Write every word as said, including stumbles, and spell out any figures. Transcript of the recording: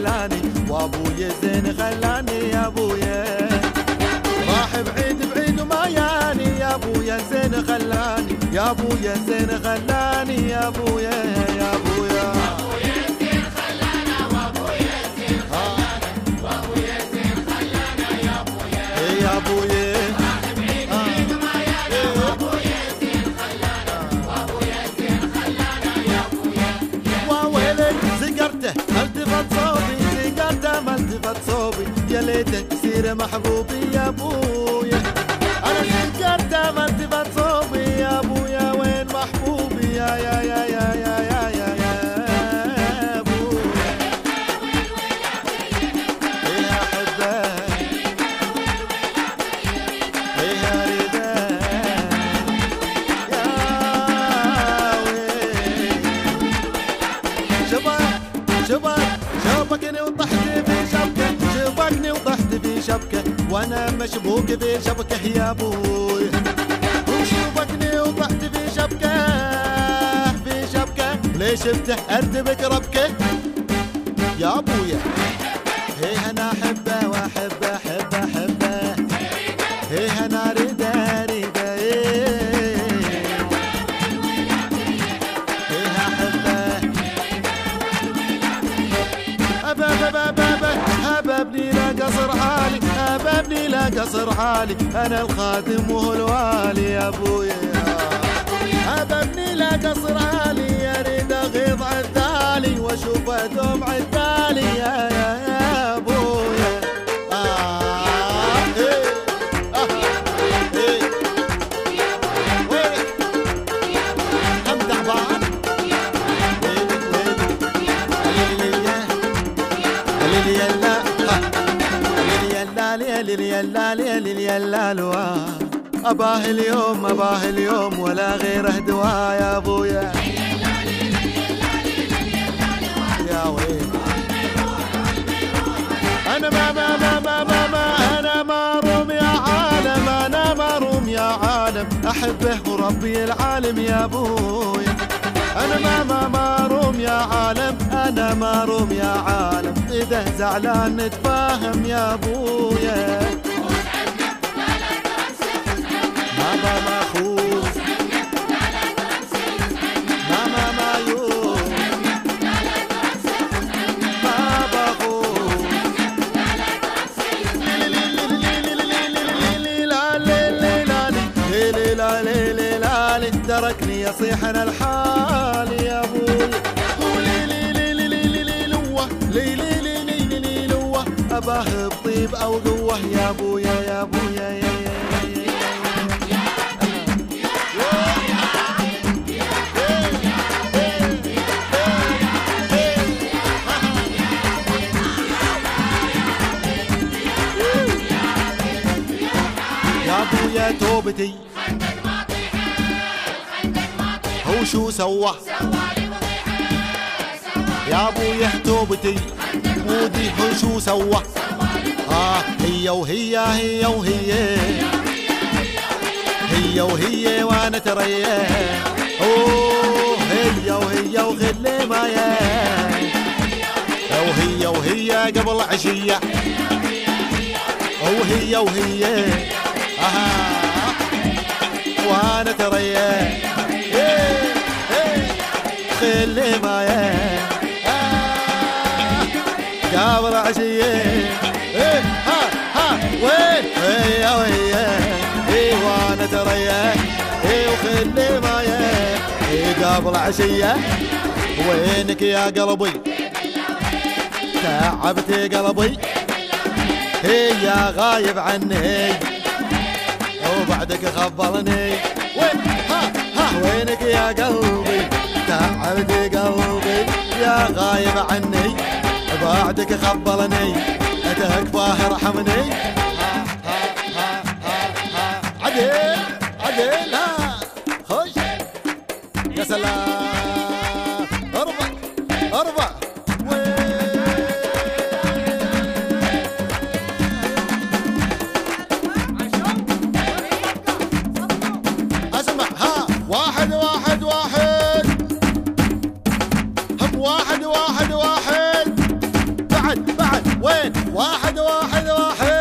خلاني وابويا زين خلاني يا ابويا راح بعيد بعيد وما ياني يا ابويا زين خلاني يا ابويا زين خلاني يا ابويا يا ابويا وابويا زين خلانا وابويا زين خلانا وابويا زين خلانا يا ابويا يا ابويا راح بعيد بعيد وما يانا وابويا زين خلانا وابويا زين خلانا يا ابويا وويلك زقرته التفت صوبي زقرته ما التفت صوبي يا ليته يصير محبوبي يا ابويا انا زقرته ما التفت صوبي يا ابويا وين محبوبي يا يا يا يا يا يا يا يا ابويا يا حبه يا رداه يا ويل شبك شبك شبكني وطحت في شبكة شبكني وطحت في شبكة وانا مشبوك في شبكة يا ابوي وشبكني وطحت في شبكة في شبكة ليش شفته ارتبك ربكة يا ابويا هي انا احبه واحبه احبه احبه هي انا اريده اريده هي احبه أبا أبا أبا أبا ابني لا قصر عالي أبا ابني لا قصر عالي أنا الخادم وهو الوالي يا أبويا أبا ابني لا قصر عالي أريد أغيظ عالثالي وأشوفه دوم عالثالي يا يا يا أبويا آه إيه آه إيه وينك هم تعبان أباه اليوم أباه اليوم ولا غيره دواء يا أبويا يا ويل أنا ما ما ما ما ما ما أنا ماروم يا عالم أنا ماروم يا عالم أحبه وربي العالم يا أبويا أنا ما ما ماروم يا عالم أنا ماروم يا عالم إذا زعلان نتفاهم يا أبويا ماما ما خوف ماما ما يوم ما بخوف تركني يصيح انا الحال يا ابوي اباه بطيب او قوه يا ابويا يا ابويا يا يا توبتي هو شو سوى يا ابويا توبتي مودي هو شو سوى اه هي وهي هي وهي هي وهي وانا تريه اوه هي وهي وخلي مايا وهي وهي قبل عشيه وهي وهي آه وانا تريه إيه إيه خلي معايا آه قبل عشيه إيه ها ها وين هي وهي إيه وانا تريه إيه وخلي معايا إيه قبل عشيه وينك يا قلبي تعبتي قلبي هي غايب عني وبعدك خبرني وين ها ها وينك يا قلبي تعبتي قلبي يا غايب عني بعدك خبرني تكفاه ارحمني ها ها ها ها ها عدل عدل ها خش يا سلام ارفع ارفع واحد واحد واحد هم واحد واحد واحد بعد وين واحد واحد واحد